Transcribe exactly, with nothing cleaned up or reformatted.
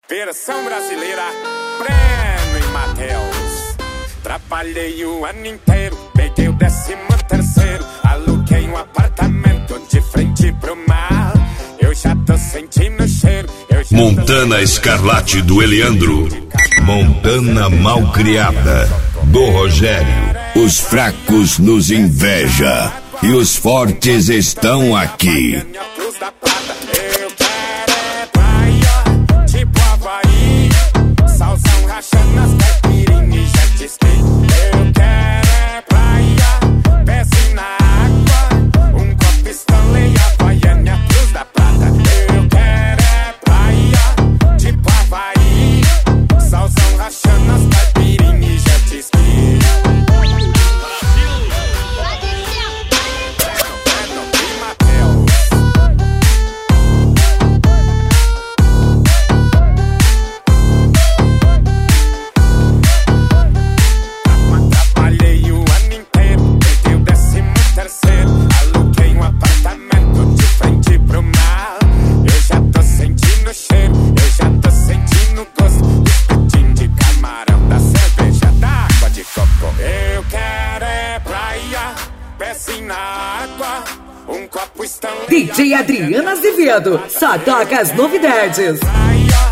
Versão brasileira, Breno e Matheus. Trabalhei o ano inteiro, peguei o décimo terceiro, aluguei um apartamento de frente pro mar. Eu já tô sentindo o cheiro. Eu já Montana Escarlate do Eliandro. Montana Malcriada do Rogério. Os fracos nos inveja e os fortes estão aqui. Eu quero é praia, tipo Havaí, salsão rachando as caipirinhas e jet ski. Eu quero é praia, pezinho na água, um copo Stanley, Havaiana, Cruz da Prata. Eu quero é praia, tipo Havaí, salsão rachando as caipirinhas e jet ski. D J Adriana Azevedo, só toca as novidades. Praia,